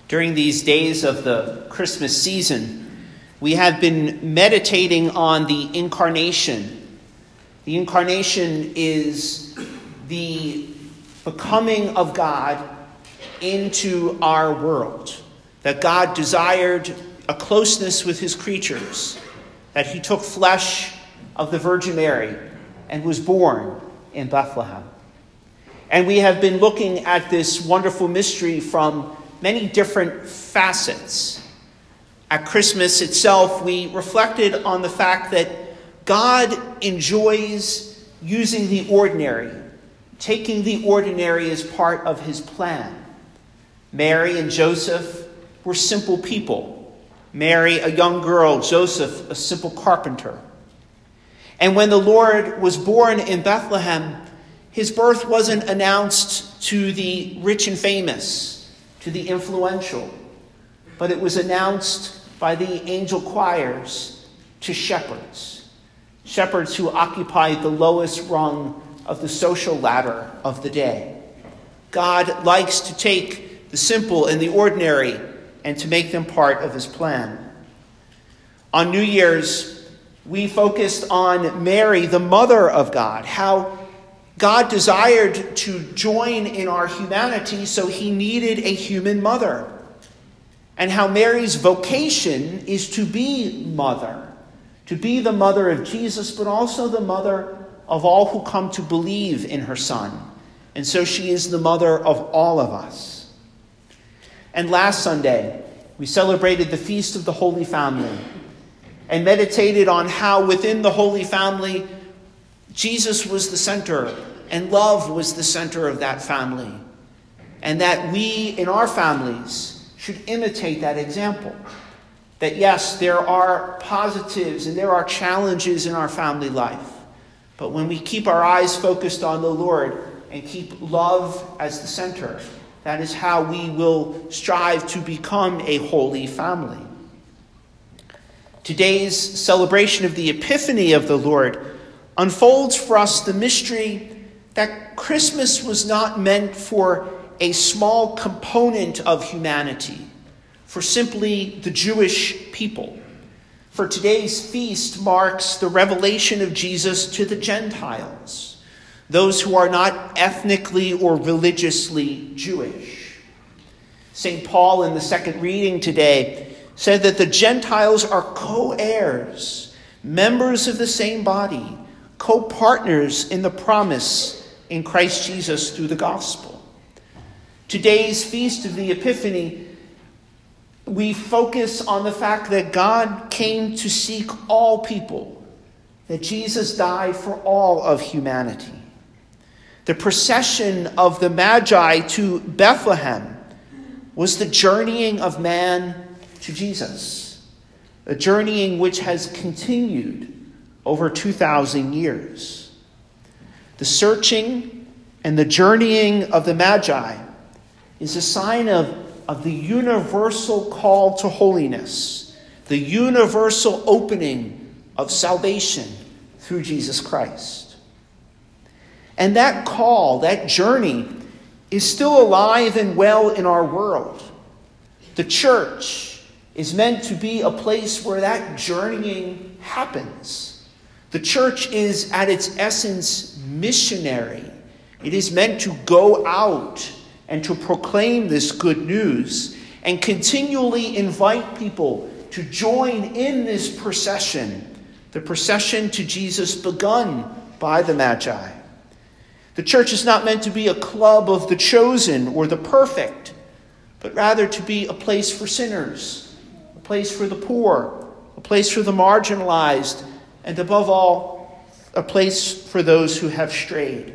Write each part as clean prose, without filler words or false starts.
During these days of the Christmas season, we have been meditating on the Incarnation. The Incarnation is the becoming of God into our world. That God desired a closeness with his creatures. That he took flesh of the Virgin Mary and was born in Bethlehem. And we have been looking at this wonderful mystery from many different facets. At Christmas itself, we reflected on the fact that God enjoys using the ordinary, taking the ordinary as part of his plan. Mary and Joseph were simple people. Mary, a young girl, Joseph, a simple carpenter. And when the Lord was born in Bethlehem, his birth wasn't announced to the rich and famous, to the influential, but it was announced by the angel choirs to shepherds. Shepherds who occupied the lowest rung of the social ladder of the day. God likes to take the simple and the ordinary and to make them part of his plan. On New Year's, we focused on Mary, the mother of God, how God desired to join in our humanity, so he needed a human mother. And how Mary's vocation is to be mother, to be the mother of Jesus, but also the mother of all who come to believe in her Son. And so she is the mother of all of us. And last Sunday, we celebrated the Feast of the Holy Family and meditated on how within the Holy Family, Jesus was the center and love was the center of that family. And that we in our families should imitate that example. That yes, there are positives and there are challenges in our family life. But when we keep our eyes focused on the Lord and keep love as the center, that is how we will strive to become a holy family. Today's celebration of the Epiphany of the Lord unfolds for us the mystery that Christmas was not meant for a small component of humanity, for simply the Jewish people. For today's feast marks the revelation of Jesus to the Gentiles, those who are not ethnically or religiously Jewish. St. Paul in the second reading today said that the Gentiles are co-heirs, members of the same body, co-partners in the promise in Christ Jesus through the gospel. Today's Feast of the Epiphany, we focus on the fact that God came to seek all people, that Jesus died for all of humanity. The procession of the Magi to Bethlehem was the journeying of man to Jesus, a journeying which has continued over 2,000 years. The searching and the journeying of the Magi is a sign of the universal call to holiness, the universal opening of salvation through Jesus Christ. And that call, that journey, is still alive and well in our world. The church is meant to be a place where that journeying happens. The church is, at its essence, missionary. It is meant to go out and to proclaim this good news and continually invite people to join in this procession, the procession to Jesus begun by the Magi. The church is not meant to be a club of the chosen or the perfect, but rather to be a place for sinners, a place for the poor, a place for the marginalized, and above all, a place for those who have strayed.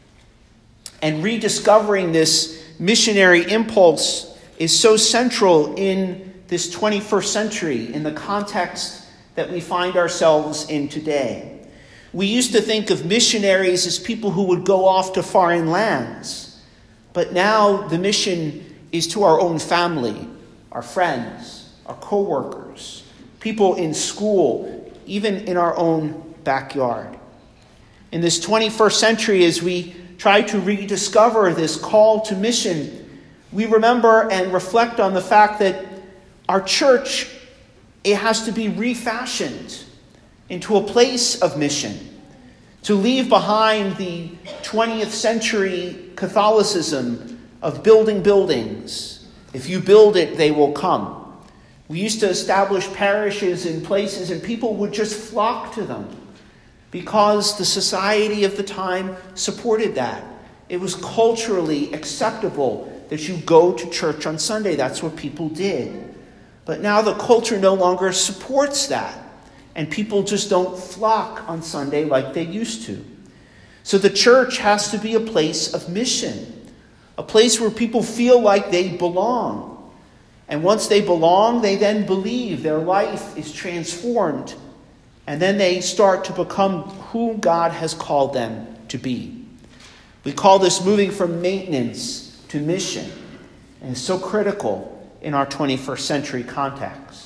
And rediscovering this missionary impulse is so central in this 21st century, in the context that we find ourselves in today. We used to think of missionaries as people who would go off to foreign lands. But now the mission is to our own family, our friends, our co-workers, people in school, even in our own backyard. In this 21st century, as we try to rediscover this call to mission, We remember and reflect on the fact that our church, it has to be refashioned into a place of mission, to leave behind the 20th century Catholicism of building buildings. If you build it, they will come. We used to establish parishes in places and people would just flock to them because the society of the time supported that. It was culturally acceptable that you go to church on Sunday. That's what people did. But now the culture no longer supports that. And people just don't flock on Sunday like they used to. So the church has to be a place of mission, a place where people feel like they belong. And once they belong, they then believe their life is transformed. And then they start to become who God has called them to be. We call this moving from maintenance to mission. And it's so critical in our 21st century context.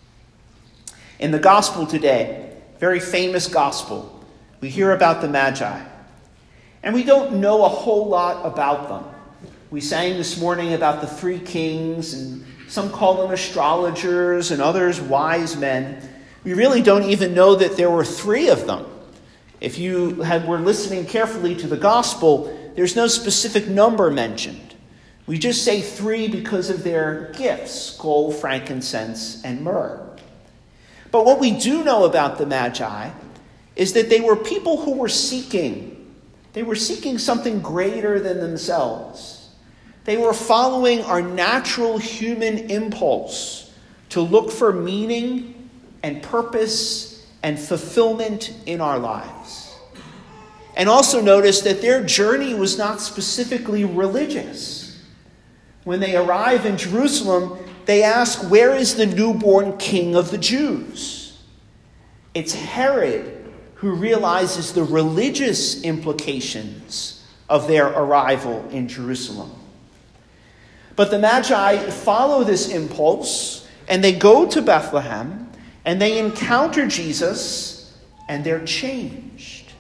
In the gospel today, very famous gospel, we hear about the Magi. And we don't know a whole lot about them. We sang this morning about the three kings, and some call them astrologers and others wise men. We really don't even know that there were three of them. If you were listening carefully to the gospel, there's no specific number mentioned. We just say three because of their gifts, gold, frankincense, and myrrh. But what we do know about the Magi is that they were people who were seeking. They were seeking something greater than themselves. They were following our natural human impulse to look for meaning and purpose and fulfillment in our lives. And also notice that their journey was not specifically religious. When they arrive in Jerusalem, they ask, where is the newborn king of the Jews? It's Herod who realizes the religious implications of their arrival in Jerusalem. But the Magi follow this impulse, and they go to Bethlehem, and they encounter Jesus, and they're changed.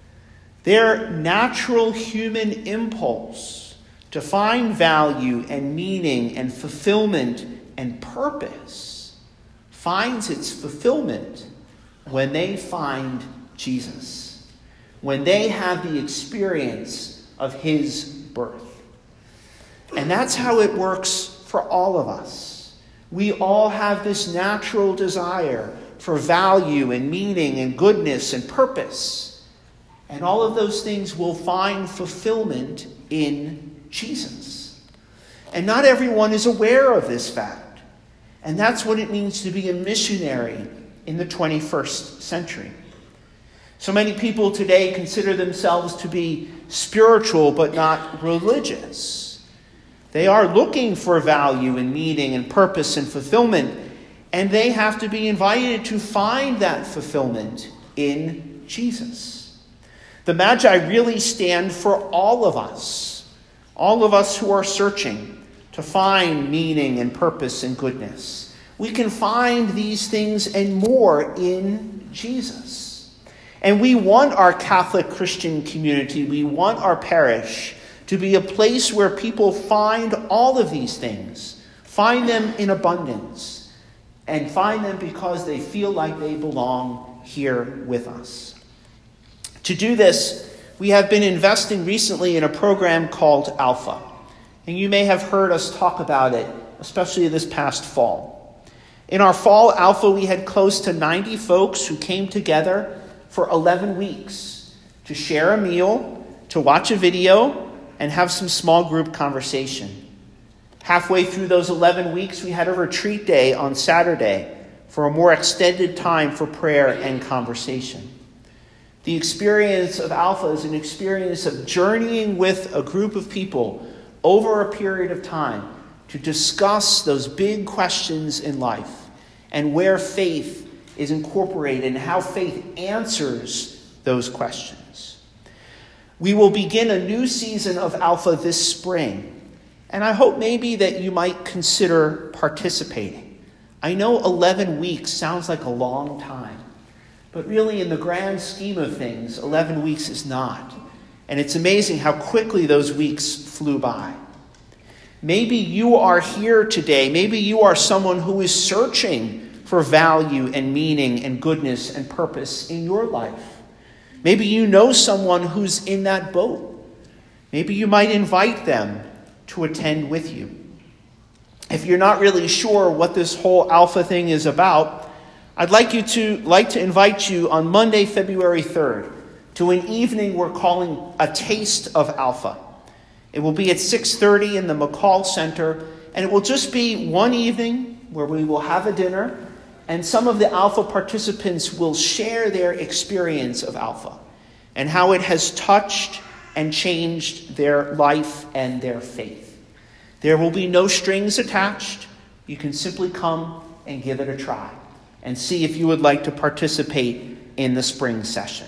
Their natural human impulse to find value and meaning and fulfillment and purpose finds its fulfillment when they find Jesus, when they have the experience of his birth. And that's how it works for all of us. We all have this natural desire for value and meaning and goodness and purpose. And all of those things will find fulfillment in Jesus. And not everyone is aware of this fact. And that's what it means to be a missionary in the 21st century. So many people today consider themselves to be spiritual but not religious. They are looking for value and meaning and purpose and fulfillment, and they have to be invited to find that fulfillment in Jesus. The Magi really stand for all of us who are searching to find meaning and purpose and goodness. We can find these things and more in Jesus. And we want our Catholic Christian community, we want our parish to be a place where people find all of these things, find them in abundance, and find them because they feel like they belong here with us. To do this, we have been investing recently in a program called Alpha. And you may have heard us talk about it, especially this past fall. In our fall Alpha, we had close to 90 folks who came together for 11 weeks to share a meal, to watch a video, and have some small group conversation. Halfway through those 11 weeks, we had a retreat day on Saturday for a more extended time for prayer and conversation. The experience of Alpha is an experience of journeying with a group of people over a period of time to discuss those big questions in life and where faith is incorporated and how faith answers those questions. We will begin a new season of Alpha this spring, and I hope maybe that you might consider participating. I know 11 weeks sounds like a long time. But really, in the grand scheme of things, 11 weeks is not. And it's amazing how quickly those weeks flew by. Maybe you are here today. Maybe you are someone who is searching for value and meaning and goodness and purpose in your life. Maybe you know someone who's in that boat. Maybe you might invite them to attend with you. If you're not really sure what this whole Alpha thing is about, I'd like to invite you on Monday, February 3rd, to an evening we're calling A Taste of Alpha. It will be at 6:30 in the McCall Center, and it will just be one evening where we will have a dinner, and some of the Alpha participants will share their experience of Alpha and how it has touched and changed their life and their faith. There will be no strings attached. You can simply come and give it a try and see if you would like to participate in the spring session.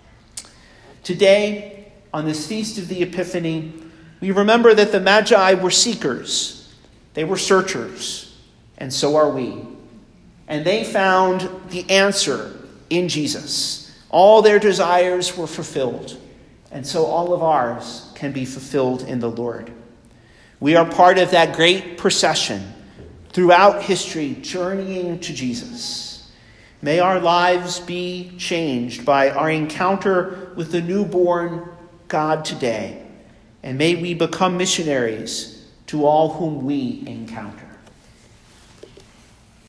Today, on this Feast of the Epiphany, we remember that the Magi were seekers. They were searchers, and so are we. And they found the answer in Jesus. All their desires were fulfilled, and so all of ours can be fulfilled in the Lord. We are part of that great procession throughout history, journeying to Jesus. May our lives be changed by our encounter with the newborn God today. And may we become missionaries to all whom we encounter.